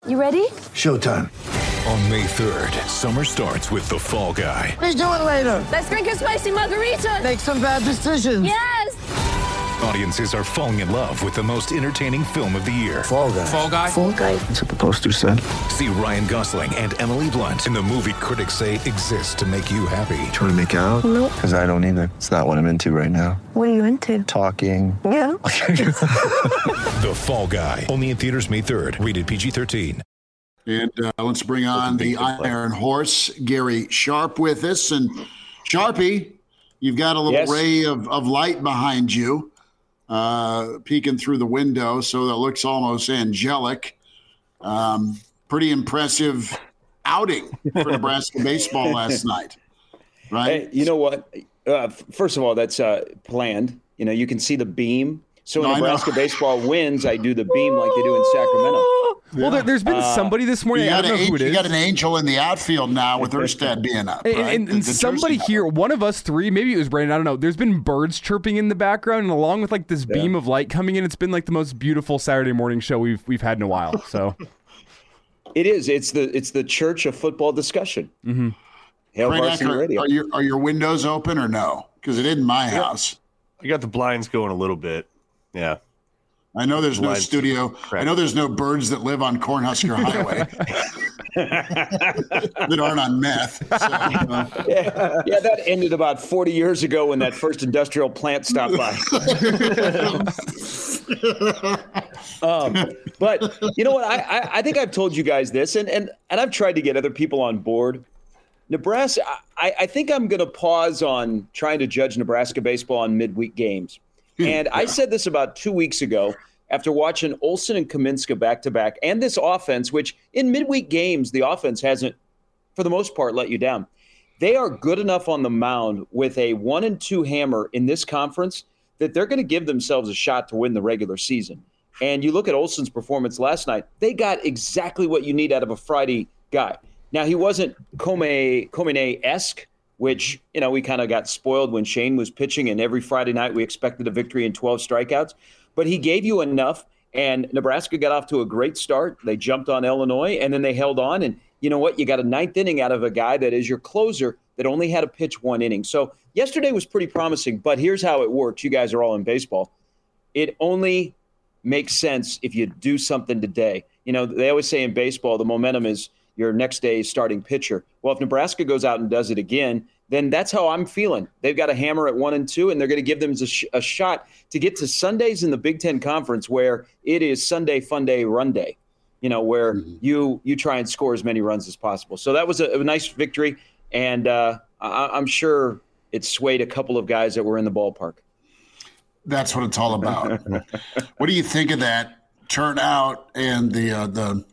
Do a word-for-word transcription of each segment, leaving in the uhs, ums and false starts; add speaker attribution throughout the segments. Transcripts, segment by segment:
Speaker 1: You ready?
Speaker 2: Showtime.
Speaker 3: On May third, summer starts with The Fall Guy.
Speaker 4: Let's do it later.
Speaker 1: Let's drink a spicy margarita.
Speaker 4: Make some bad decisions.
Speaker 1: Yes.
Speaker 3: Audiences are falling in love with the most entertaining film of the year.
Speaker 2: Fall Guy.
Speaker 5: Fall Guy.
Speaker 1: Fall Guy.
Speaker 2: That's what the poster said.
Speaker 3: See Ryan Gosling and Emily Blunt in the movie critics say exists to make you happy.
Speaker 2: Trying to make it out?
Speaker 1: Nope.
Speaker 2: Because I don't either. It's not what I'm into right now.
Speaker 1: What are you into?
Speaker 2: Talking.
Speaker 1: Yeah.
Speaker 3: The Fall Guy. Only in theaters May third. Rated P G thirteen.
Speaker 6: And uh, let's bring on the Iron Horse, Gary Sharp, with us. And Sharpie, you've got a little
Speaker 7: Yes.
Speaker 6: ray of, of light behind you, uh, peeking through the window, so that looks almost angelic. Um, pretty impressive outing for Nebraska baseball last night, right?
Speaker 7: Hey, you know what? Uh, f- first of all, that's uh, planned. You know, you can see the beam. So
Speaker 6: No,
Speaker 7: when
Speaker 6: I know.
Speaker 7: Nebraska baseball wins, I do the beam like they do in Sacramento.
Speaker 8: Well, there, there's been
Speaker 7: Uh,
Speaker 8: somebody this morning.
Speaker 6: You
Speaker 8: I
Speaker 6: got,
Speaker 8: don't
Speaker 6: an
Speaker 8: know who
Speaker 6: angel,
Speaker 8: it
Speaker 6: you
Speaker 8: is.
Speaker 6: got an angel in the outfield now with Erstad being up.
Speaker 8: And,
Speaker 6: right?
Speaker 8: and,
Speaker 6: The-
Speaker 8: and
Speaker 6: the
Speaker 8: somebody
Speaker 6: jersey
Speaker 8: here,
Speaker 6: number.
Speaker 8: one of us three, maybe it was Brandon, I don't know. There's been birds chirping in the background, and along with like this
Speaker 7: Yeah.
Speaker 8: beam of light coming in, it's been like the most beautiful Saturday morning show we've we've had in a while. So
Speaker 7: It is. It's the it's the church of football discussion.
Speaker 8: Mm-hmm.
Speaker 7: Hail
Speaker 6: Frank
Speaker 7: Varsity
Speaker 6: Ecker,
Speaker 7: Radio.
Speaker 6: Are your, are your windows open or no? Because it isn't my house.
Speaker 5: I got the blinds going a little bit. Yeah.
Speaker 6: I know there's no
Speaker 5: Blinds.
Speaker 6: studio.
Speaker 5: Correct.
Speaker 6: I know there's no birds that live on Cornhusker Highway that aren't on meth. So, uh,
Speaker 7: yeah, yeah, that ended about forty years ago when that first industrial plant stopped by. um, but you know what? I, I, I think I've told you guys this, and, and, and I've tried to get other people on board. Nebraska, I, I think I'm going to pause on trying to judge Nebraska baseball on midweek games. And I said this about two weeks ago after watching Olsen and Kaminska back-to-back, and this offense, which in midweek games, the offense hasn't, for the most part, let you down. They are good enough on the mound with a one and two hammer in this conference that they're going to give themselves a shot to win the regular season. And you look at Olsen's performance last night, they got exactly what you need out of a Friday guy. Now, he wasn't Komine-esque, which, you know, we kind of got spoiled when Shane was pitching, and every Friday night we expected a victory and twelve strikeouts. But he gave you enough, and Nebraska got off to a great start. They jumped on Illinois, and then they held on. And you know what? You got a ninth inning out of a guy that is your closer that only had to pitch one inning. So yesterday was pretty promising, but here's how it works. You guys are all in baseball. It only makes sense if you do something today. You know, they always say in baseball, the momentum is your next day's starting pitcher. Well, if Nebraska goes out and does it again, then that's how I'm feeling. They've got a hammer at one and two, and they're going to give them a, sh- a shot to get to Sundays in the Big Ten Conference, where it is Sunday fun day run day, you know, where mm-hmm. you you try and score as many runs as possible. So that was a, a nice victory, and uh, I, I'm sure it swayed a couple of guys that were in the ballpark.
Speaker 6: That's what it's all about. What do you think of that turnout and the uh, the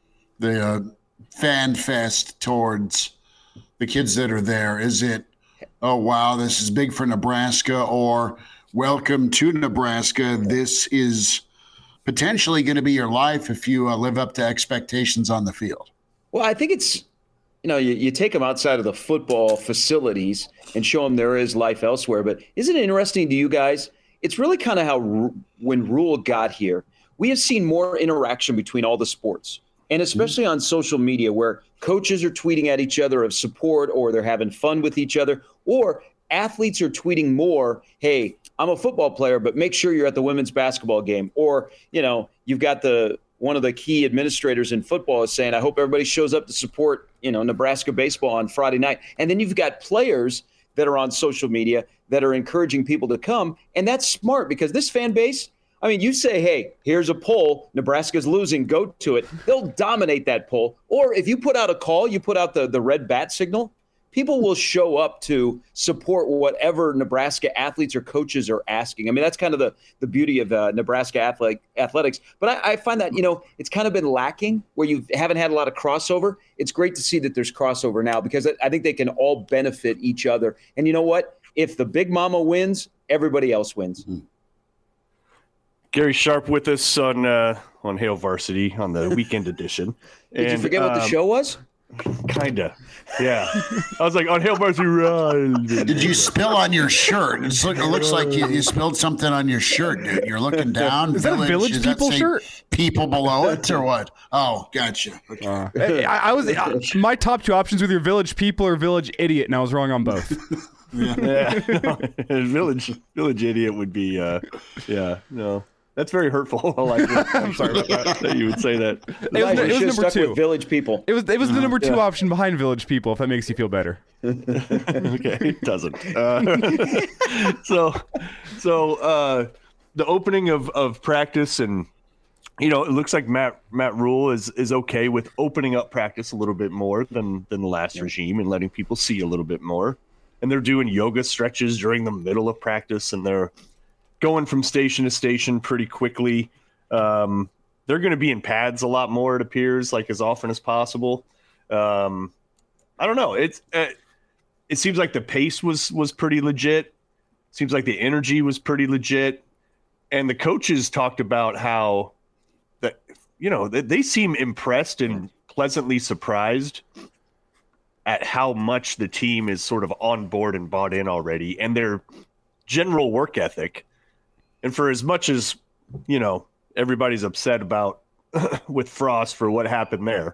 Speaker 6: the uh, fan fest towards the kids that are there? Is it, oh, wow, this is big for Nebraska, or welcome to Nebraska, this is potentially going to be your life if you uh, live up to expectations on the field? Well,
Speaker 7: I think it's, you know, you, you take them outside of the football facilities and show them there is life elsewhere. But isn't it interesting to you guys? It's really kind of how Ru- when Rule got here, we have seen more interaction between all the sports. And especially on social media, where coaches are tweeting at each other of support, or they're having fun with each other, or athletes are tweeting more, hey, I'm a football player, but make sure you're at the women's basketball game. Or, you know, you've got the one of the key administrators in football is saying, I hope everybody shows up to support, you know, Nebraska baseball on Friday night. And then you've got players that are on social media that are encouraging people to come. And that's smart, because this fan base, I mean, you say, hey, here's a poll, Nebraska's losing, go to it. They'll dominate that poll. Or if you put out a call, you put out the, the red bat signal, people will show up to support whatever Nebraska athletes or coaches are asking. I mean, that's kind of the, the beauty of uh, Nebraska athletic, athletics. But I, I find that, you know, it's kind of been lacking where you haven't had a lot of crossover. It's great to see that there's crossover now, because I think they can all benefit each other. And you know what? If the big mama wins, everybody else wins. Mm-hmm.
Speaker 5: Gary Sharp with us on uh, on Hail Varsity on the weekend edition.
Speaker 7: Did
Speaker 5: and,
Speaker 7: you forget
Speaker 5: um,
Speaker 7: what the show was?
Speaker 5: Kinda. Yeah. I was like, on Hail Varsity Ride.
Speaker 6: Did you spill on your shirt? It's look, it looks like you, you spilled something on your shirt, dude. You're looking down.
Speaker 8: Is that a Village
Speaker 6: Does that
Speaker 8: People
Speaker 6: say
Speaker 8: shirt?
Speaker 6: People below it or what? Oh, gotcha. Okay.
Speaker 8: Uh, I, I was I, my top two options were either Village People or Village Idiot, and I was wrong on both.
Speaker 5: Yeah. No, village Village Idiot would be, uh, yeah, no. That's very hurtful. I like it. I'm sorry about that, that you would say that.
Speaker 8: It was,
Speaker 7: Elijah,
Speaker 8: it
Speaker 7: you
Speaker 8: was
Speaker 7: should have
Speaker 8: number
Speaker 7: stuck
Speaker 8: two.
Speaker 7: with Village People.
Speaker 8: It was it was the number two
Speaker 7: Yeah.
Speaker 8: option behind Village People, if that makes you feel better.
Speaker 5: Okay, it doesn't. Uh, so, so uh, the opening of, of practice, and you know, it looks like Matt Matt Rule is is okay with opening up practice a little bit more than than the last yeah. regime and letting people see a little bit more. And they're doing yoga stretches during the middle of practice, and they're going from station to station pretty quickly. Um, they're going to be in pads a lot more, it appears, like as often as possible. Um, I don't know. It's uh, it seems like the pace was was pretty legit. Seems like the energy was pretty legit, and the coaches talked about how that you know they, they seem impressed and pleasantly surprised at how much the team is sort of on board and bought in already, and their general work ethic. And for as much as, you know, everybody's upset about with Frost for what happened there,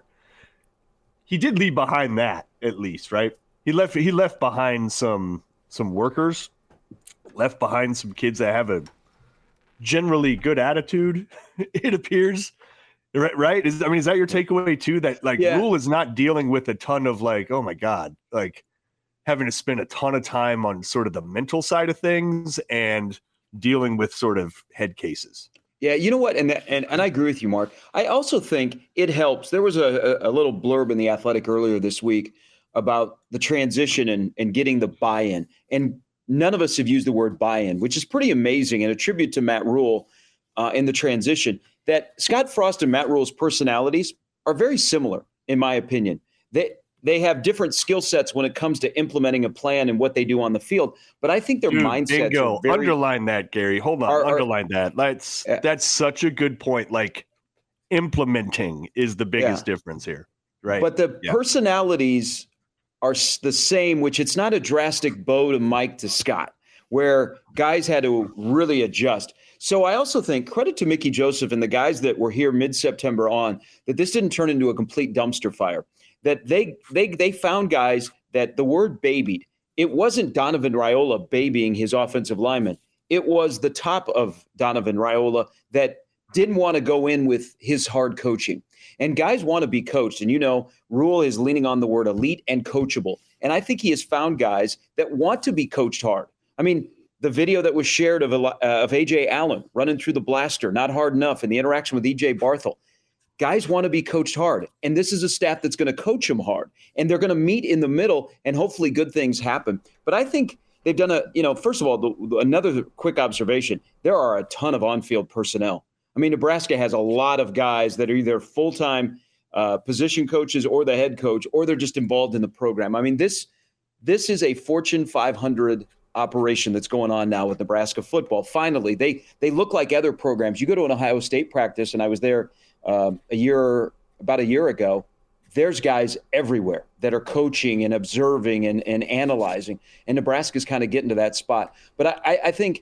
Speaker 5: he did leave behind that, at least, right? He left he left behind some some workers, left behind some kids that have a generally good attitude, it appears. Right? right? Is I mean, is that your takeaway too? That like
Speaker 7: Yeah.
Speaker 5: Rule is not dealing with a ton of like, oh my God, like having to spend a ton of time on sort of the mental side of things and dealing with sort of head cases.
Speaker 7: Yeah, you know what? And, and and I agree with you, Mark. I also think it helps. There was a, a, a little blurb in The Athletic earlier this week about the transition and, and getting the buy-in. And none of us have used the word buy-in, which is pretty amazing, and a tribute to Matt Rule uh, in the transition, that Scott Frost and Matt Rule's personalities are very similar, in my opinion. They They have different skill sets when it comes to implementing a plan and what they do on the field. But I think their
Speaker 5: Dude,
Speaker 7: mindsets
Speaker 5: bingo.
Speaker 7: are very,
Speaker 5: Underline that, Gary. Hold on.
Speaker 7: Are- are-
Speaker 5: Underline that. That's
Speaker 7: Yeah.
Speaker 5: that's such a good point. Like implementing is the biggest
Speaker 7: Yeah.
Speaker 5: difference here. Right.
Speaker 7: But the
Speaker 5: Yeah.
Speaker 7: personalities are s- the same, which it's not a drastic bow to Mike to Scott, where guys had to really adjust. So I also think credit to Mickey Joseph and the guys that were here mid-September on, that this didn't turn into a complete dumpster fire. That they they they found guys that the word babied. It wasn't Donovan Raiola babying his offensive lineman. It was the top of Donovan Raiola that didn't want to go in with his hard coaching. And guys want to be coached. And, you know, Rule is leaning on the word elite and coachable. And I think he has found guys that want to be coached hard. I mean, the video that was shared of, uh, of A J Allen running through the blaster, not hard enough, and the interaction with E J Barthel. Guys want to be coached hard. And this is a staff that's going to coach them hard. And they're going to meet in the middle, and hopefully good things happen. But I think they've done a, you know, first of all, the, the, another quick observation. There are a ton of on-field personnel. I mean, Nebraska has a lot of guys that are either full-time uh, position coaches or the head coach, or they're just involved in the program. I mean, this this is a Fortune five hundred operation that's going on now with Nebraska football. Finally, they they look like other programs. You go to an Ohio State practice, and I was there um, a year, about a year ago. There's guys everywhere that are coaching and observing and, and analyzing, and Nebraska's kind of getting to that spot. But I, I, I think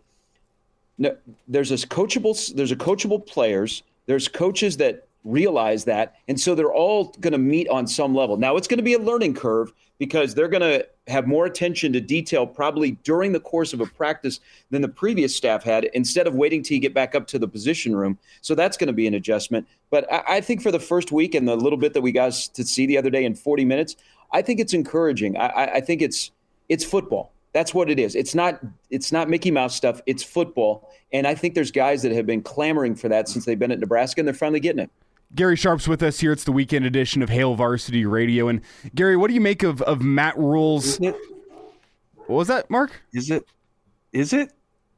Speaker 7: no, there's this coachable. There's a coachable players. There's coaches that realize that, and so they're all going to meet on some level. Now it's going to be a learning curve because they're going to have more attention to detail probably during the course of a practice than the previous staff had, instead of waiting till you get back up to the position room. So that's going to be an adjustment. But I, I think for the first week and the little bit that we got to see the other day in forty minutes, I think it's encouraging. I, I think it's it's football. That's what it is. It's not it's not Mickey Mouse stuff. It's football. And I think there's guys that have been clamoring for that since they've been at Nebraska, and they're finally getting it.
Speaker 8: Gary Sharp's with us here. It's the weekend edition of Hail Varsity Radio. And Gary, what do you make of, of Matt Rule's? What was that, Mark?
Speaker 5: Is it? Is it?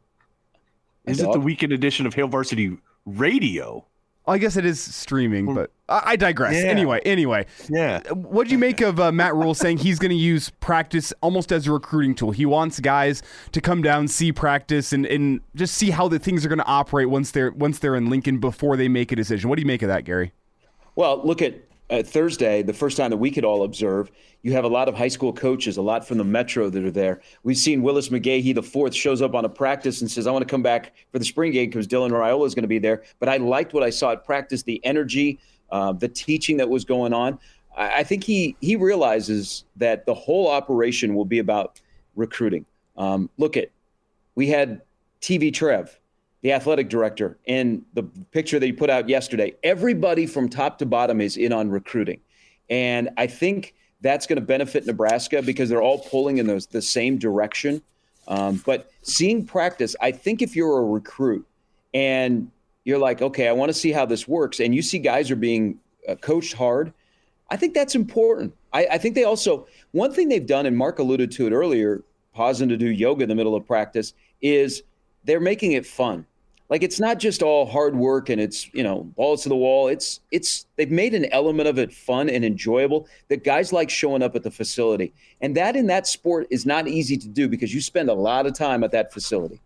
Speaker 5: Is it the weekend edition of Hail Varsity Radio?
Speaker 8: I guess it is streaming, but I, I digress.
Speaker 5: Yeah.
Speaker 8: Anyway, anyway.
Speaker 5: Yeah.
Speaker 8: What do you make of uh, Matt Rule saying he's going to use practice almost as a recruiting tool? He wants guys to come down, see practice, and, and just see how the things are going to operate once they're once they're in Lincoln before they make a decision. What do you make of that, Gary?
Speaker 7: Well, look at uh, Thursday, the first time that we could all observe, you have a lot of high school coaches, a lot from the Metro that are there. We've seen Willis McGahee the fourth shows up on a practice and says, I want to come back for the spring game because Dylan Raiola is going to be there. But I liked what I saw at practice, the energy, uh, the teaching that was going on. I, I think he he realizes that the whole operation will be about recruiting. Um, look at, we had T V Trev, the athletic director, in the picture that he put out yesterday. Everybody from top to bottom is in on recruiting. And I think that's going to benefit Nebraska because they're all pulling in those, the same direction. Um, but seeing practice, I think if you're a recruit and you're like, okay, I want to see how this works, and you see guys are being uh, coached hard, I think that's important. I, I think they also, one thing they've done, and Mark alluded to it earlier, pausing to do yoga in the middle of practice, is they're making it fun. Like, it's not just all hard work and it's, you know, balls to the wall. It's, it's, they've made an element of it fun and enjoyable that guys like showing up at the facility. And that in that sport is not easy to do because you spend a lot of time at that facility.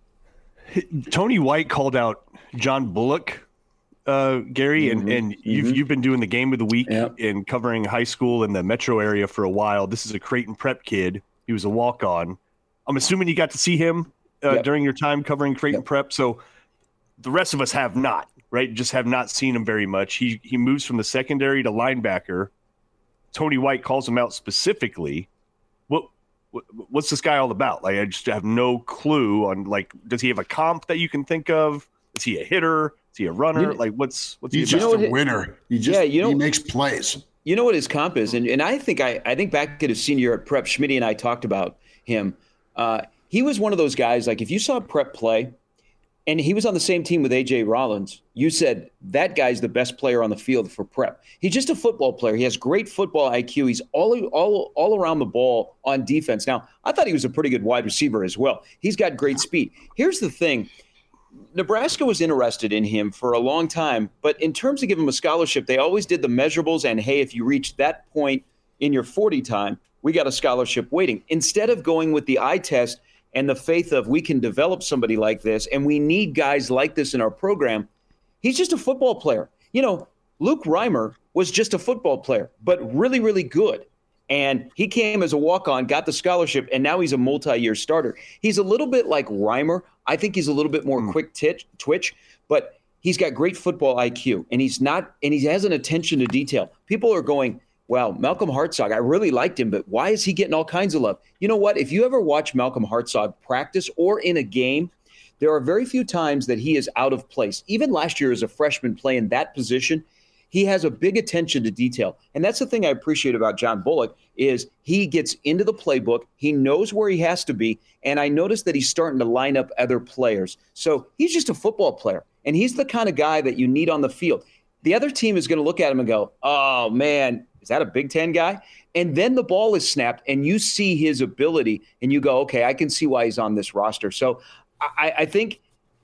Speaker 5: Tony White called out John Bullock, uh, Gary,
Speaker 7: Mm-hmm.
Speaker 5: and, and you've,
Speaker 7: Mm-hmm.
Speaker 5: you've been doing the game of the week
Speaker 7: Yep.
Speaker 5: and covering high school in the metro area for a while. This is a Creighton prep kid. He was a walk-on. I'm assuming you got to see him uh,
Speaker 7: Yep.
Speaker 5: during your time covering Creighton
Speaker 7: Yep.
Speaker 5: prep. So the rest of us have not, right? Just have not seen him very much. He he moves from the secondary to linebacker. Tony White calls him out specifically. What, what what's this guy all about? Like, I just have no clue on, like, does he have a comp that you can think of? Is he a hitter? Is he a runner?
Speaker 7: You know,
Speaker 5: like, what's what's
Speaker 6: He's
Speaker 5: he
Speaker 6: just
Speaker 5: about?
Speaker 6: a winner. He just
Speaker 7: Yeah, you know-
Speaker 6: he makes plays.
Speaker 7: You know what his comp is, and, and I think I, I think back at his senior year at prep, Schmitty and I talked about him. Uh, he was one of those guys, like, if you saw prep play, and he was on the same team with A J Rollins, you said that guy's the best player on the field for prep. He's just a football player. He has great football I Q. He's all all all around the ball on defense. Now, I thought he was a pretty good wide receiver as well. He's got great speed. Here's the thing. Nebraska was interested in him for a long time, but in terms of giving him a scholarship, they always did the measurables and, hey, if you reach that point in your forty time, we got a scholarship waiting. Instead of going with the eye test and the faith of we can develop somebody like this and we need guys like this in our program, he's just a football player. You know, Luke Reimer was just a football player, but really, really good. And he came as a walk-on, got the scholarship, and now he's a multi-year starter. He's a little bit like Reimer. I think he's a little bit more mm. quick titch, twitch, but he's got great football I Q, and he's not, and he has an attention to detail. People are going, wow, Malcolm Hartzog, I really liked him, but why is he getting all kinds of love? You know what? If you ever watch Malcolm Hartzog practice or in a game, there are very few times that he is out of place. Even last year as a freshman playing that position, he has a big attention to detail. And that's the thing I appreciate about John Bullock is he gets into the playbook. He knows where he has to be. And I noticed that he's starting to line up other players. So he's just a football player. And he's the kind of guy that you need on the field. The other team is going to look at him and go, oh, man, is that a Big Ten guy? And then the ball is snapped and you see his ability and you go, okay, I can see why he's on this roster. So I, I think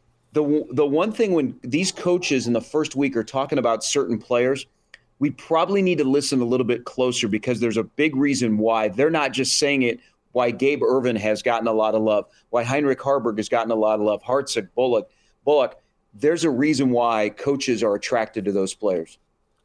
Speaker 7: the the one thing when these coaches in the first week are talking about certain players, we probably need to listen a little bit closer because there's a big reason why they're not just saying it, why Gabe Ervin has gotten a lot of love, why Heinrich Harburg has gotten a lot of love, Hartzog, Bullock, Bullock. There's a reason why coaches are attracted to those players.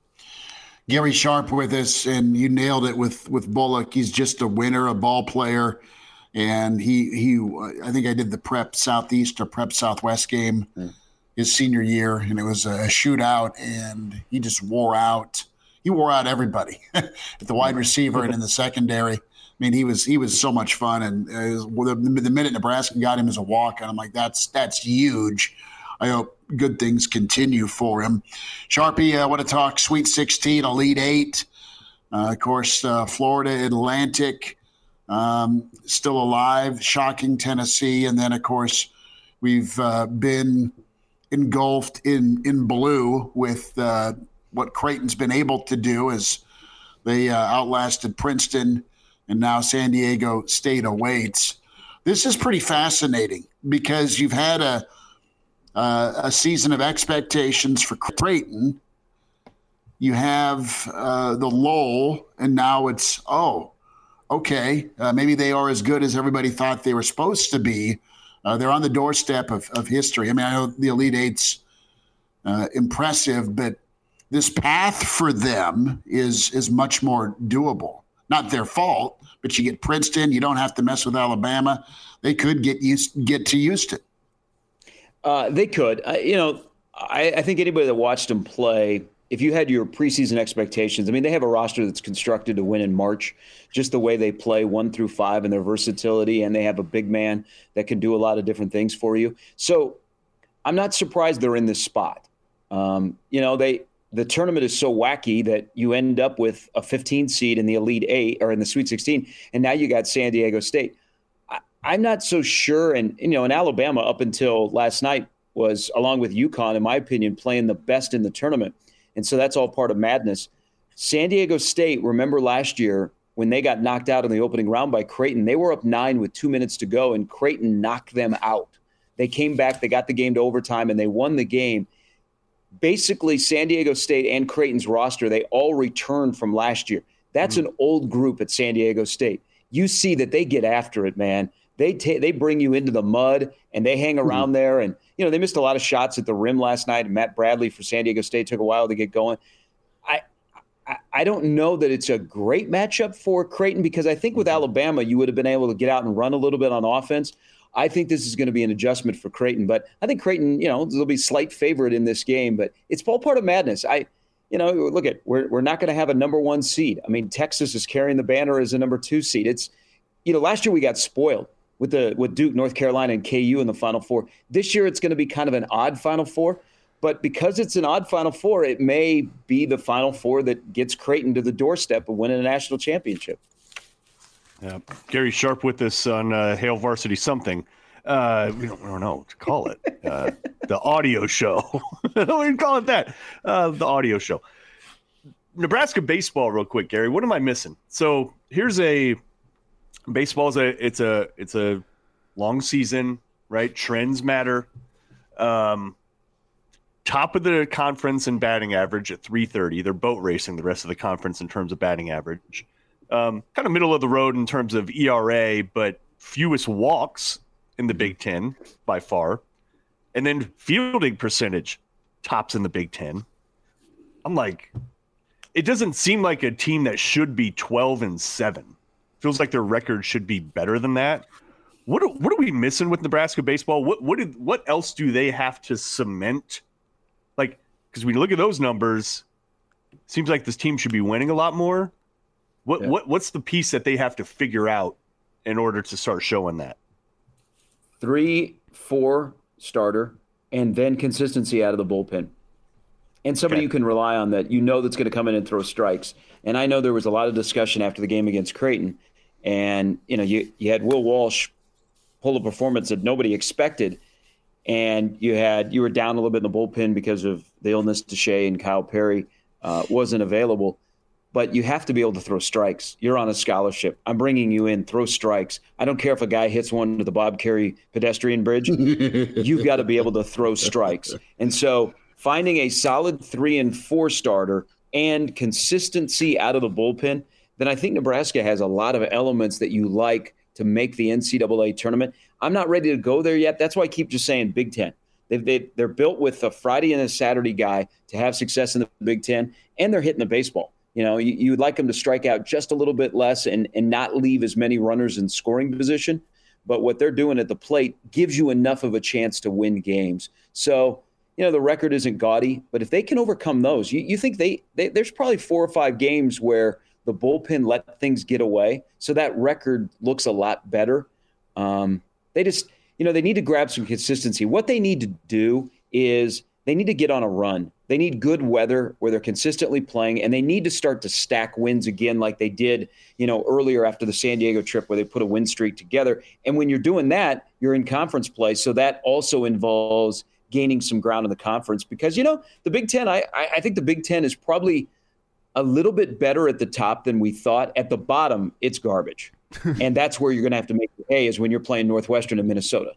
Speaker 6: Gary Sharp with us, and you nailed it with with Bullock. He's just a winner, a ball player, and he he. I think I did the Prep Southeast or Prep Southwest game mm. his senior year, and it was a shootout, and he just wore out. He wore out everybody at the wide receiver and in the secondary. I mean, he was he was so much fun, and uh, the, the minute Nebraska got him as a walk, and I'm like, that's that's huge. I hope good things continue for him. Sharpie, I want to talk Sweet sixteen, Elite Eight. Uh, of course, uh, Florida Atlantic um, still alive, shocking Tennessee. And then, of course, we've uh, been engulfed in, in blue with uh, what Creighton's been able to do as they uh, outlasted Princeton, and now San Diego State awaits. This is pretty fascinating because you've had a Uh, a season of expectations for Creighton. You have uh, the lull, and now it's, oh, okay, uh, maybe they are as good as everybody thought they were supposed to be. Uh, they're on the doorstep of, of history. I mean, I know the Elite Eight's uh, impressive, but this path for them is is much more doable. Not their fault, but you get Princeton. You don't have to mess with Alabama. They could get used get to Houston.
Speaker 7: Uh, they could. Uh, you know, I, I think anybody that watched them play, if you had your preseason expectations, I mean, they have a roster that's constructed to win in March, just the way they play one through five and their versatility, and they have a big man that can do a lot of different things for you. So I'm not surprised they're in this spot. Um, you know, they the tournament is so wacky that you end up with a fifteen seed in the Elite Eight or in the Sweet sixteen, and now you got San Diego State. I, I'm not so sure, and you know, in Alabama up until last night was, along with UConn, in my opinion, playing the best in the tournament. And so that's all part of madness. San Diego State, remember last year when they got knocked out in the opening round by Creighton, they were up nine with two minutes to go, and Creighton knocked them out. They came back, they got the game to overtime, and they won the game. Basically, San Diego State and Creighton's roster, they all returned from last year. That's mm-hmm. an old group at San Diego State. You see that they get after it, man. They ta- they bring you into the mud, and they hang around mm-hmm. there. And, you know, they missed a lot of shots at the rim last night. Matt Bradley for San Diego State took a while to get going. I, I I don't know that it's a great matchup for Creighton, because I think with Alabama, you would have been able to get out and run a little bit on offense. I think this is going to be an adjustment for Creighton, but I think Creighton, you know, there'll be slight favorite in this game, but it's all part of madness. I, you know, look at, we're we're not going to have a number one seed. I mean, Texas is carrying the banner as a number two seed. It's, you know, last year we got spoiled with the with Duke, North Carolina, and K U in the Final Four. This year it's going to be kind of an odd Final Four, but because it's an odd Final Four, it may be the Final Four that gets Creighton to the doorstep of winning a national championship.
Speaker 5: Yeah, Gary Sharp with us on uh, Hail Varsity something. Uh, we, don't, we don't know what to call it. Uh, the audio show. We can call it that. Uh, the audio show. Nebraska baseball, real quick, Gary. What am I missing? So here's a baseball is a it's a it's a long season, right? Trends matter. Um, top of the conference in batting average at three thirty. They're boat racing the rest of the conference in terms of batting average. Um, kind of middle of the road in terms of E R A, but fewest walks in the Big Ten by far. And then fielding percentage tops in the Big Ten. I'm like, it doesn't seem like a team that should be twelve and seven. Feels like their record should be better than that. What are, what are we missing with Nebraska baseball? What what did what else do they have to cement? Like, because when you look at those numbers, it seems like this team should be winning a lot more. What yeah. what what's the piece that they have to figure out in order to start showing that?
Speaker 7: Three, four starter, and then consistency out of the bullpen. And somebody okay. you can rely on that you know that's going to come in and throw strikes. And I know there was a lot of discussion after the game against Creighton. And, you know, you, you had Will Walsh pull a performance that nobody expected. And you had you were down a little bit in the bullpen because of the illness to Shea, and Kyle Perry uh, wasn't available. But you have to be able to throw strikes. You're on a scholarship. I'm bringing you in. Throw strikes. I don't care if a guy hits one to the Bob Carey pedestrian bridge. You've got to be able to throw strikes. And so finding a solid three and four starter and consistency out of the bullpen, then I think Nebraska has a lot of elements that you like to make the N C double A tournament. I'm not ready to go there yet. That's why I keep just saying Big Ten. They've, they, they're built with a Friday and a Saturday guy to have success in the Big Ten, and they're hitting the baseball. You know, you, you'd like them to strike out just a little bit less and, and not leave as many runners in scoring position. But what they're doing at the plate gives you enough of a chance to win games. So, you know, the record isn't gaudy, but if they can overcome those, you, you think they, they there's probably four or five games where the bullpen let things get away. So that record looks a lot better. Um, they just, you know, they need to grab some consistency. What they need to do is they need to get on a run. They need good weather where they're consistently playing, and they need to start to stack wins again like they did, you know, earlier after the San Diego trip where they put a win streak together. And when you're doing that, you're in conference play. So that also involves gaining some ground in the conference because, you know, the Big Ten, I, I think the Big Ten is probably a little bit better at the top than we thought. At the bottom, it's garbage. And that's where you're going to have to make the hay is when you're playing Northwestern and Minnesota.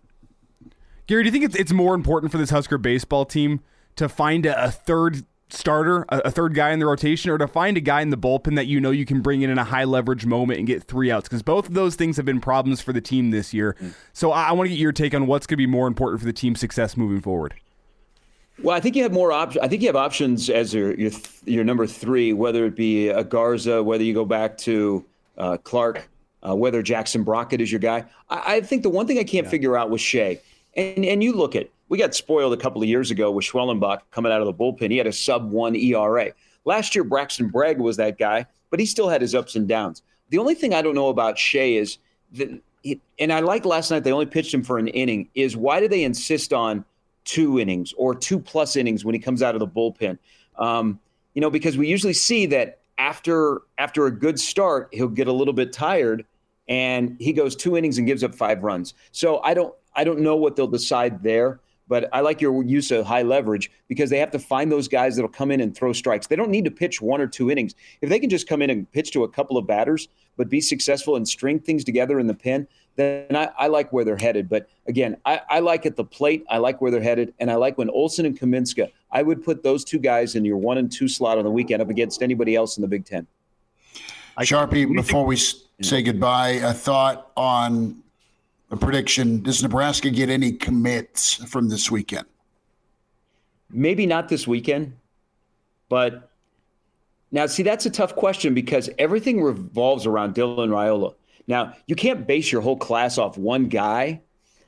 Speaker 8: Gary, do you think it's it's more important for this Husker baseball team to find a, a third starter, a, a third guy in the rotation, or to find a guy in the bullpen that you know you can bring in in a high leverage moment and get three outs? Because both of those things have been problems for the team this year. Mm. So I, I want to get your take on what's going to be more important for the team's success moving forward.
Speaker 7: Well, I think you have more options. I think you have options as your your, your number three, whether it be a Garza, whether you go back to uh, Clark, uh, whether Jackson Brockett is your guy. I, I think the one thing I can't yeah. figure out was Shea. And and you look at, we got spoiled a couple of years ago with Schwellenbach coming out of the bullpen. He had a sub one E R A. Last year, Braxton Bragg was that guy, but he still had his ups and downs. The only thing I don't know about Shea is that, he, and I like last night they only pitched him for an inning, is why do they insist on two innings or two plus innings when he comes out of the bullpen? Um, you know, because we usually see that after after a good start, he'll get a little bit tired and he goes two innings and gives up five runs. So I don't I don't know what they'll decide there, but I like your use of high leverage because they have to find those guys that'll come in and throw strikes. They don't need to pitch one or two innings. If they can just come in and pitch to a couple of batters, but be successful and string things together in the pen, then I, I like where they're headed. But again, I, I like at the plate, I like where they're headed, and I like when Olson and Kaminska, I would put those two guys in your one and two slot on the weekend up against anybody else in the Big Ten.
Speaker 6: Sharpie, before we say goodbye, a thought on a prediction. Does Nebraska get any commits from this weekend?
Speaker 7: Maybe not this weekend, but now, see, that's a tough question because everything revolves around Dylan Raiola. Now, you can't base your whole class off one guy,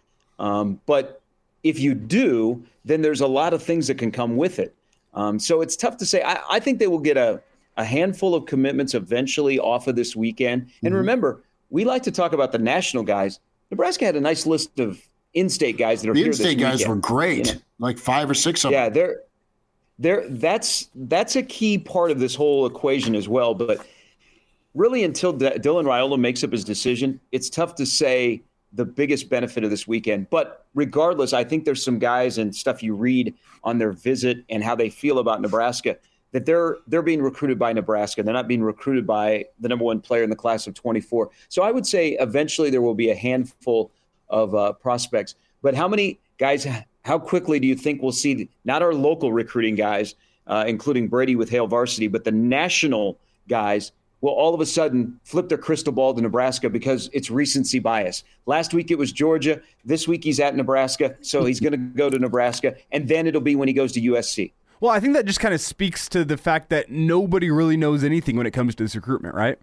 Speaker 7: um, but if you do, then there's a lot of things that can come with it. Um, so it's tough to say. I, I think they will get a, a handful of commitments eventually off of this weekend. Mm-hmm. And remember, we like to talk about the national guys. Nebraska had a nice list of in-state guys that are
Speaker 6: the
Speaker 7: here this
Speaker 6: in-state guys
Speaker 7: weekend.
Speaker 6: were great, you know? Like five or six of
Speaker 7: yeah,
Speaker 6: them.
Speaker 7: Yeah, they're they're that's that's a key part of this whole equation as well. But really, until D- Dylan Raiola makes up his decision, it's tough to say the biggest benefit of this weekend. But regardless, I think there's some guys and stuff you read on their visit and how they feel about Nebraska that they're they're being recruited by Nebraska. They're not being recruited by the number one player in the class of twenty-four. So I would say eventually there will be a handful of uh, prospects. But how many guys, how quickly do you think we'll see, not our local recruiting guys, uh, including Brady with Hale Varsity, but the national guys will all of a sudden flip their crystal ball to Nebraska because it's recency bias. Last week it was Georgia. This week he's at Nebraska, so he's going to go to Nebraska. And then it'll be when he goes to U S C.
Speaker 8: Well, I think that just kind of speaks to the fact that nobody really knows anything when it comes to this recruitment, right?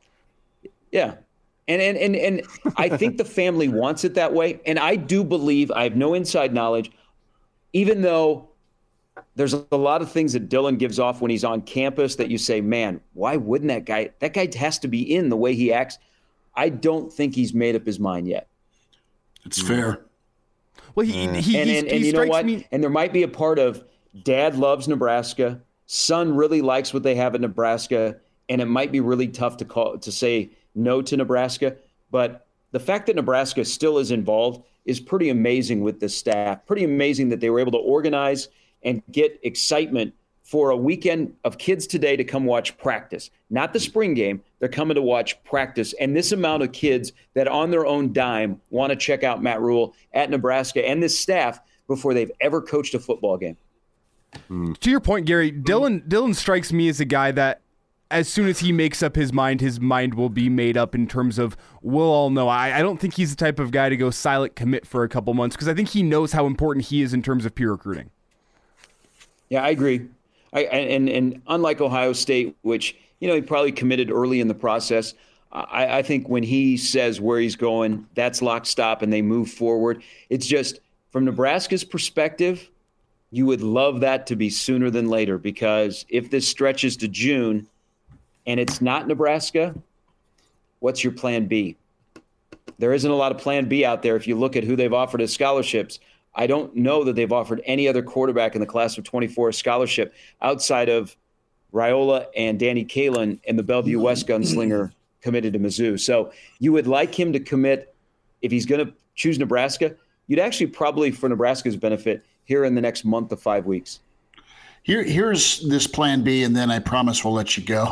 Speaker 7: Yeah. And and and and I think the family wants it that way. And I do believe, I have no inside knowledge, even though there's a lot of things that Dylan gives off when he's on campus that you say, man, why wouldn't that guy, that guy has to be in the way he acts. I don't think he's made up his mind yet.
Speaker 6: It's fair.
Speaker 8: Well, he,
Speaker 7: mm.
Speaker 8: he,
Speaker 7: and,
Speaker 8: he,
Speaker 7: and,
Speaker 8: he
Speaker 7: and you know what?
Speaker 8: Me-
Speaker 7: and there might be a part of dad loves Nebraska. Son really likes what they have at Nebraska. And it might be really tough to call, to say no to Nebraska. But the fact that Nebraska still is involved is pretty amazing with the staff. Pretty amazing that they were able to organize and get excitement for a weekend of kids today to come watch practice. Not the spring game. They're coming to watch practice. And this amount of kids that on their own dime want to check out Matt Rhule at Nebraska and this staff before they've ever coached a football game.
Speaker 8: Mm. To your point, Gary, Dylan Dylan strikes me as a guy that as soon as he makes up his mind, his mind will be made up in terms of we'll all know. I, I don't think he's the type of guy to go silent commit for a couple months because I think he knows how important he is in terms of peer recruiting.
Speaker 7: Yeah, I agree. I, and and unlike Ohio State, which, you know, he probably committed early in the process, I, I think when he says where he's going, that's lock, stop, and they move forward. It's just from Nebraska's perspective, you would love that to be sooner than later because if this stretches to June and it's not Nebraska, what's your plan B? There isn't a lot of plan B out there if you look at who they've offered as scholarships. I don't know that they've offered any other quarterback in the class of twenty-four a scholarship outside of Raiola and Danny Kalin and the Bellevue West gunslinger committed to Mizzou. So you would like him to commit, if he's going to choose Nebraska, you'd actually probably, for Nebraska's benefit, here in the next month to five weeks.
Speaker 6: Here, here's this plan B, and then I promise we'll let you go.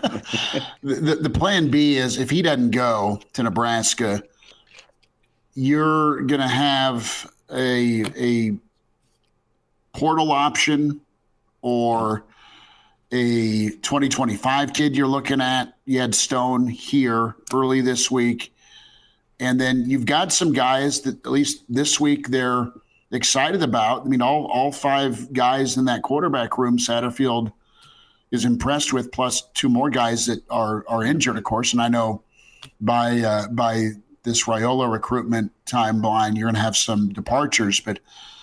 Speaker 6: the, the plan B is if he doesn't go to Nebraska, you're going to have a a portal option or a twenty twenty-five kid you're looking at. You had Stone here early this week. And then you've got some guys that at least this week they're excited about. I mean, all all five guys in that quarterback room, Satterfield is impressed with, plus two more guys that are are injured, of course. And I know by uh, by this Raiola recruitment timeline, you're going to have some departures, but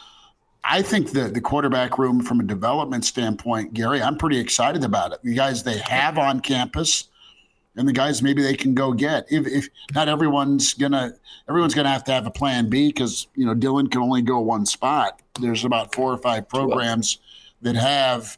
Speaker 6: I think the the quarterback room from a development standpoint, Gary, I'm pretty excited about it. The guys they have on campus and the guys maybe they can go get. If, if not everyone's gonna everyone's gonna have to have a plan B because you know Dylan can only go one spot. There's about four or five programs that have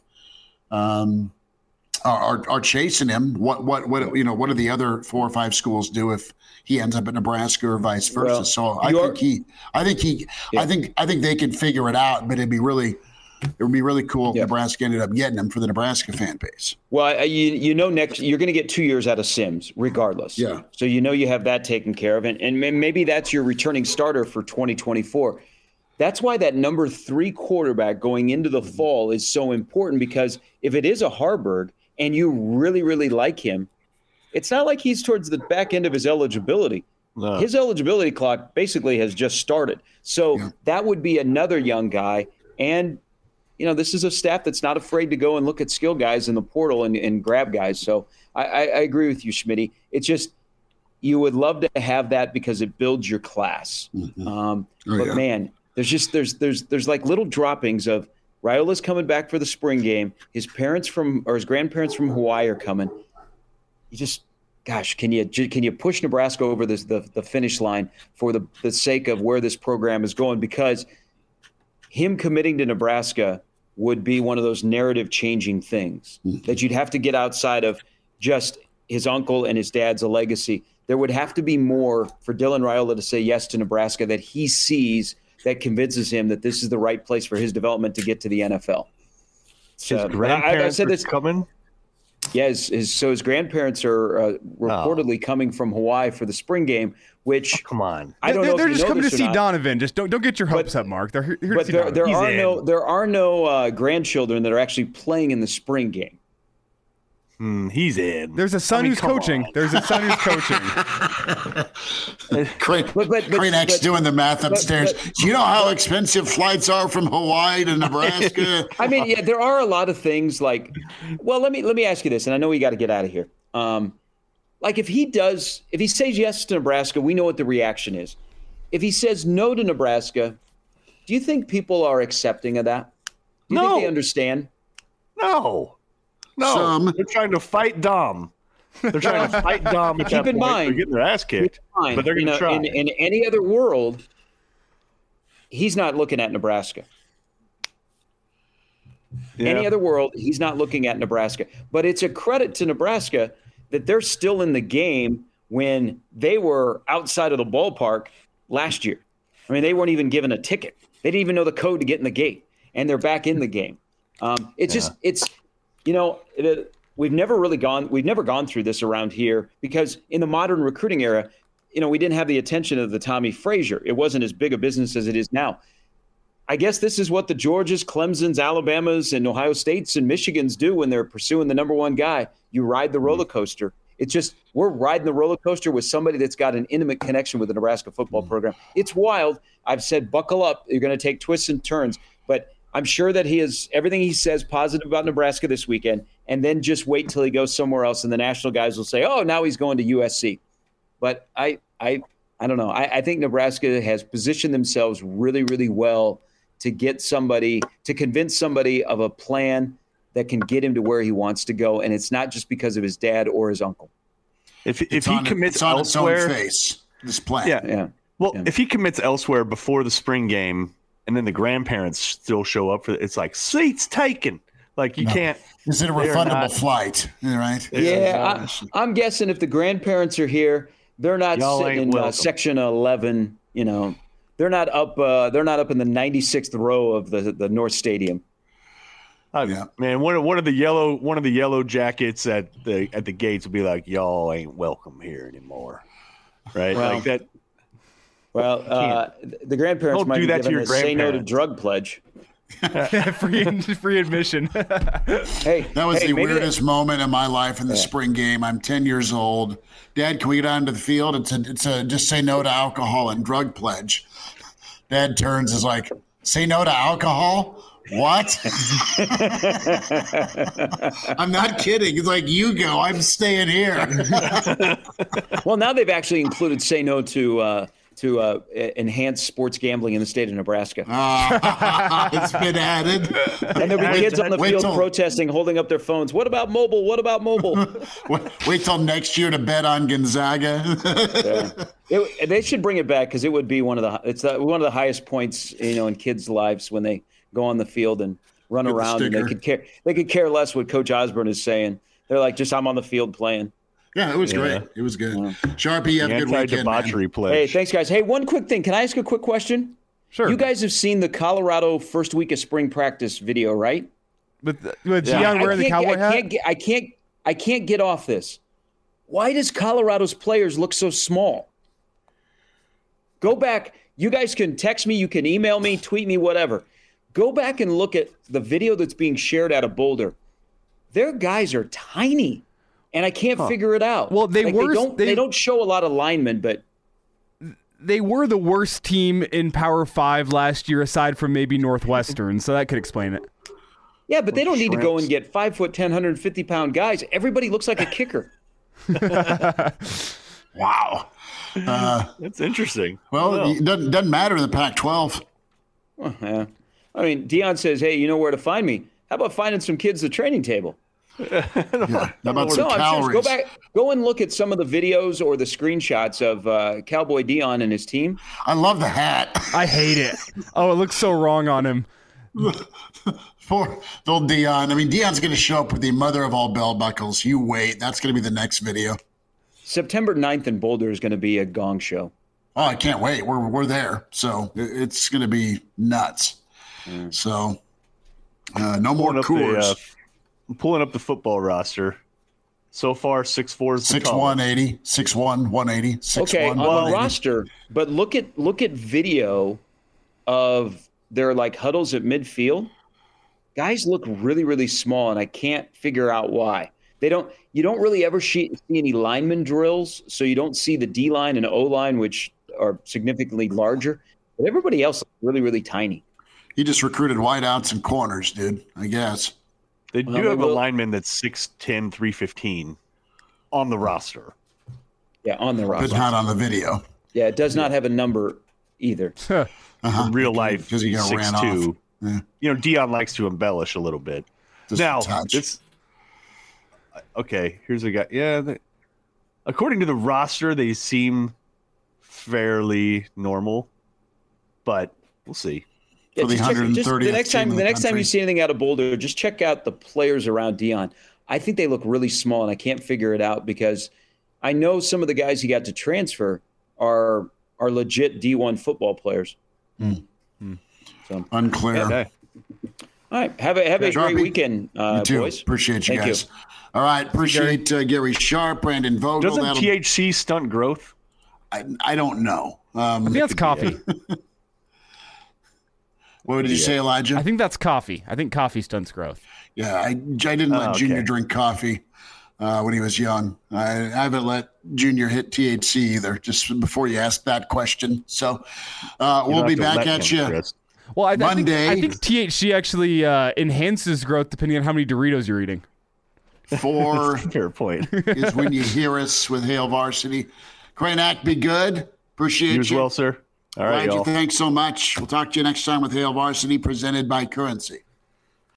Speaker 6: um, are are chasing him. What what what you know? What do the other four or five schools do if he ends up at Nebraska or vice versa? Well, so I think he, I think he, yeah. I think I think they can figure it out. But it'd be really, it would be really cool if yeah. Nebraska ended up getting him for the Nebraska fan base.
Speaker 7: Well, you you know next you're going to get two years out of Sims regardless.
Speaker 6: Yeah.
Speaker 7: So you know you have that taken care of, and and maybe that's your returning starter for twenty twenty-four. That's why that number three quarterback going into the fall is so important, because if it is a Haarberg and you really, really like him, it's not like he's towards the back end of his eligibility. No. His eligibility clock basically has just started. So yeah. that would be another young guy. And, you know, this is a staff that's not afraid to go and look at skill guys in the portal and, and grab guys. So I, I, I agree with you, Schmitty. It's just you would love to have that because it builds your class. Mm-hmm. Um, oh, but, yeah. man, there's just there's there's there's like little droppings of Raiola's coming back for the spring game. His parents from or his grandparents from Hawaii are coming. You just, gosh, can you can you push Nebraska over this, the the finish line for the, the sake of where this program is going? Because him committing to Nebraska would be one of those narrative-changing things mm-hmm. that you'd have to get outside of just his uncle and his dad's a legacy. There would have to be more for Dylan Raiola to say yes to Nebraska that he sees that convinces him that this is the right place for his development to get to the N F L.
Speaker 5: So, his grandparents I, I said this,
Speaker 7: are
Speaker 5: coming?
Speaker 7: Yeah, his, his, so his grandparents are uh, reportedly oh. coming from Hawaii for the spring game, which
Speaker 5: oh, come on,
Speaker 7: I don't
Speaker 8: they're,
Speaker 7: know.
Speaker 8: They're
Speaker 7: if
Speaker 8: just coming to see
Speaker 7: not.
Speaker 8: Donovan. Just don't don't get your hopes
Speaker 7: but,
Speaker 8: up, Mark. They're here, here
Speaker 7: but
Speaker 8: to see
Speaker 7: there,
Speaker 8: Donovan.
Speaker 7: there are
Speaker 8: in.
Speaker 7: no there are no uh, grandchildren that are actually playing in the spring game.
Speaker 5: Mm, he's in.
Speaker 8: There's a son I mean, who's coaching. On. There's a son who's coaching.
Speaker 6: Crane, but, but, Crane X but, doing the math upstairs. But, but, Do you know how expensive flights are from Hawaii to Nebraska?
Speaker 7: I mean, yeah, there are a lot of things like. Well, let me let me ask you this, and I know we got to get out of here. Um, like if he does, if he says yes to Nebraska, we know what the reaction is. If he says no to Nebraska, do you think people are accepting of that? Do you
Speaker 5: no.
Speaker 7: think they understand?
Speaker 5: No. No,
Speaker 6: Some.
Speaker 5: They're trying to fight Dom. They're trying to fight Dom. At
Speaker 7: Keep
Speaker 5: that
Speaker 7: in
Speaker 5: point.
Speaker 7: mind,
Speaker 5: they're getting their ass kicked, but they're going to try.
Speaker 7: In, in any other world, he's not looking at Nebraska. Yeah. Any other world, he's not looking at Nebraska. But it's a credit to Nebraska that they're still in the game when they were outside of the ballpark last year. I mean, they weren't even given a ticket. They didn't even know the code to get in the gate, and they're back in the game. Um, it's yeah. just it's. You know, it, we've never really gone we've never gone through this around here because in the modern recruiting era, you know, we didn't have the attention of the Tommy Frazier. It wasn't as big a business as it is now. I guess this is what the Georgias, Clemsons, Alabamas, and Ohio States and Michigans do when they're pursuing the number one guy. You ride the roller coaster. It's just we're riding the roller coaster with somebody that's got an intimate connection with the Nebraska football program. It's wild. I've said buckle up. You're going to take twists and turns. But I'm sure that he is everything he says positive about Nebraska this weekend, and then just wait until he goes somewhere else, and the national guys will say, "Oh, now he's going to U S C." But I, I, I don't know. I, I think Nebraska has positioned themselves really, really well to get somebody to convince somebody of a plan that can get him to where he wants to go, and it's not just because of his dad or his uncle.
Speaker 5: If if
Speaker 6: it's
Speaker 5: he
Speaker 6: on,
Speaker 5: commits
Speaker 6: it's on
Speaker 5: elsewhere,
Speaker 6: its own face, this plan.
Speaker 5: Yeah,
Speaker 7: yeah.
Speaker 5: Well,
Speaker 7: yeah.
Speaker 5: if he commits elsewhere before the spring game. And then the grandparents still show up for it. It's like seats taken. Like you
Speaker 6: no.
Speaker 5: can't.
Speaker 6: Is it a refundable
Speaker 5: not,
Speaker 6: flight? Right?
Speaker 7: Yeah, I, I'm guessing if the grandparents are here, they're not
Speaker 5: Y'all
Speaker 7: sitting in uh, section eleven. You know, they're not up. Uh, they're not up in the ninety-sixth row of the the North Stadium.
Speaker 5: Oh, yeah, man. One of one of the yellow one of the yellow jackets at the at the gates will be like, "Y'all ain't welcome here anymore," right?
Speaker 7: Well,
Speaker 5: like that.
Speaker 7: Well, uh, the grandparents
Speaker 5: Don't
Speaker 7: might
Speaker 5: do
Speaker 7: be
Speaker 5: that to
Speaker 7: given
Speaker 5: your
Speaker 7: a say no to
Speaker 5: grandparents.
Speaker 7: drug pledge.
Speaker 8: free free admission.
Speaker 7: Hey,
Speaker 6: that was
Speaker 7: hey,
Speaker 6: the weirdest
Speaker 7: that,
Speaker 6: moment in my life in the
Speaker 7: yeah.
Speaker 6: spring game. I'm ten years old. Dad, can we get out into the field? It's a, it's a just say no to alcohol and drug pledge. Dad turns is like, Say no to alcohol? What? I'm not kidding. It's like, you go. I'm staying here.
Speaker 7: Well, now they've actually included say no to uh, to uh, enhance sports gambling in the state of Nebraska.
Speaker 6: Uh, it's been added.
Speaker 7: And there'll be kids on the
Speaker 6: Wait
Speaker 7: field
Speaker 6: till-
Speaker 7: protesting, holding up their phones. What about mobile? What about mobile?
Speaker 6: Wait, wait till next year to bet on Gonzaga.
Speaker 7: Yeah. It, they should bring it back because it would be one of the it's the, one of the highest points, you know, in kids' lives when they go on the field and run
Speaker 6: Get the
Speaker 7: around, and they
Speaker 6: sticker.
Speaker 7: could care they could care less what Coach Osborne is saying. They're like, just I'm on the field playing.
Speaker 6: Yeah, it was
Speaker 5: Yeah.
Speaker 6: great. It was good. Sharpie, you have a good weekend, man.
Speaker 5: Anti-debauchery pledge.
Speaker 7: Hey, thanks, guys. Hey, one quick thing. Can I ask a quick question?
Speaker 8: Sure.
Speaker 7: You guys have seen the Colorado first week of spring practice video, right?
Speaker 8: With, with
Speaker 5: Yeah.
Speaker 8: Deion wearing the
Speaker 7: can't-
Speaker 8: cowboy
Speaker 7: I
Speaker 8: hat?
Speaker 7: can't get, I can't I can't get off this. Why does Colorado's players look so small? Go back. You guys can text me, you can email me, tweet me, whatever. Go back and look at the video that's being shared out of Boulder. Their guys are tiny, and I can't figure it out.
Speaker 8: Well, they
Speaker 7: Like,
Speaker 8: were-
Speaker 7: They don't,
Speaker 8: they-
Speaker 7: they don't show a lot of linemen, but
Speaker 8: They were the worst team in Power Five last year, aside from maybe Northwestern, so that could explain it.
Speaker 7: yeah, but they don't need to go
Speaker 5: shrimps.
Speaker 7: and get five foot, ten, one hundred fifty pound guys. Everybody looks like a kicker.
Speaker 6: Wow. Uh,
Speaker 5: That's interesting.
Speaker 6: well,
Speaker 5: Well.
Speaker 6: it doesn't, doesn't matter in the Pac twelve.
Speaker 7: Oh, yeah. I mean, Dion says, "Hey, you know where to find me. How about finding some kids at the training table?"
Speaker 6: Yeah. How about some
Speaker 7: No, I'm
Speaker 6: calories?
Speaker 7: serious. Go back, go and look at some of the videos or the screenshots of uh, Cowboy Dion and his team.
Speaker 6: I love the hat.
Speaker 8: I hate it. Oh, it looks so wrong on him.
Speaker 6: Poor old Dion. I mean, Dion's going to show up with the mother of all bell buckles. You wait. That's going to be the next video.
Speaker 7: September ninth in Boulder is going to be a gong show.
Speaker 6: Oh, I can't wait. We're we're there, so it- it's going to be nuts. So, uh, no more
Speaker 5: Pulling up the,
Speaker 6: Coors.
Speaker 5: uh, I'm pulling up the football roster. So far, six four is the
Speaker 6: Six
Speaker 5: tallest.
Speaker 6: one eighty, six one one eighty, six
Speaker 7: Okay,
Speaker 6: one
Speaker 7: on
Speaker 6: one
Speaker 7: the
Speaker 6: eighty.
Speaker 7: roster, but look at look at video of their like huddles at midfield. Guys look really really small, and I can't figure out why. They don't. You don't really ever see see any lineman drills, so you don't see the D line and O line, which are significantly larger. But everybody else looks really really tiny.
Speaker 6: He just recruited wideouts and corners, dude. I guess.
Speaker 5: They do
Speaker 7: Well,
Speaker 5: have a
Speaker 7: we'll-
Speaker 5: lineman that's six ten, three fifteen on the roster.
Speaker 7: Yeah, on the
Speaker 6: But
Speaker 7: roster.
Speaker 6: not on the video.
Speaker 7: Yeah, it does not have a number either.
Speaker 6: Uh-huh.
Speaker 5: In real life,
Speaker 6: because he got
Speaker 5: six
Speaker 6: ran off.
Speaker 5: two.
Speaker 6: Yeah.
Speaker 5: You know, Dion likes to embellish a little bit.
Speaker 6: Just a
Speaker 5: now,
Speaker 6: touch.
Speaker 5: it's okay. Here's a guy. Yeah, they, according to the roster, they seem fairly normal, but we'll see.
Speaker 7: Yeah,
Speaker 6: For the
Speaker 7: just check- just
Speaker 6: one hundred thirtieth
Speaker 7: the next time,
Speaker 6: team in
Speaker 7: the
Speaker 6: the
Speaker 7: next time
Speaker 6: country.
Speaker 7: you see anything out of Boulder, just check out the players around Dion. I think they look really small, and I can't figure it out because I know some of the guys he got to transfer are are legit D one football players. So,
Speaker 6: Unclear.
Speaker 5: Okay.
Speaker 7: all right, have a have a
Speaker 6: Sharpie.
Speaker 7: great weekend, uh,
Speaker 6: You too.
Speaker 7: boys.
Speaker 6: Appreciate you
Speaker 7: Thank
Speaker 6: guys. All right. Appreciate uh, Gary Sharp, Brandon Vogel.
Speaker 5: Doesn't
Speaker 6: That'll-
Speaker 5: T H C stunt growth?
Speaker 6: I, I don't know. Um,
Speaker 8: I think that's coffee.
Speaker 6: what did you say, Elijah?
Speaker 8: I think that's coffee. I think coffee stunts growth.
Speaker 6: Yeah, I, I didn't let
Speaker 5: Oh, okay.
Speaker 6: Junior drink coffee uh, when he was young. I, I haven't let Junior hit T H C either, just before you asked that question. So uh,
Speaker 5: You
Speaker 6: we'll
Speaker 5: don't
Speaker 6: be
Speaker 5: have to
Speaker 6: back
Speaker 5: let
Speaker 6: at
Speaker 5: him,
Speaker 6: you.
Speaker 5: Chris.
Speaker 8: Well, I, I, think,
Speaker 6: Monday.
Speaker 8: I think T H C actually uh, enhances growth depending on how many Doritos you're eating.
Speaker 6: Four
Speaker 5: Fair point.
Speaker 6: is when you hear us with Hail Varsity. Cranack, be good. Appreciate
Speaker 5: You
Speaker 6: you.
Speaker 5: as well, sir. All right,
Speaker 6: Elijah,
Speaker 5: y'all.
Speaker 6: thanks so much. We'll talk to you next time with Hail Varsity, presented by Currency.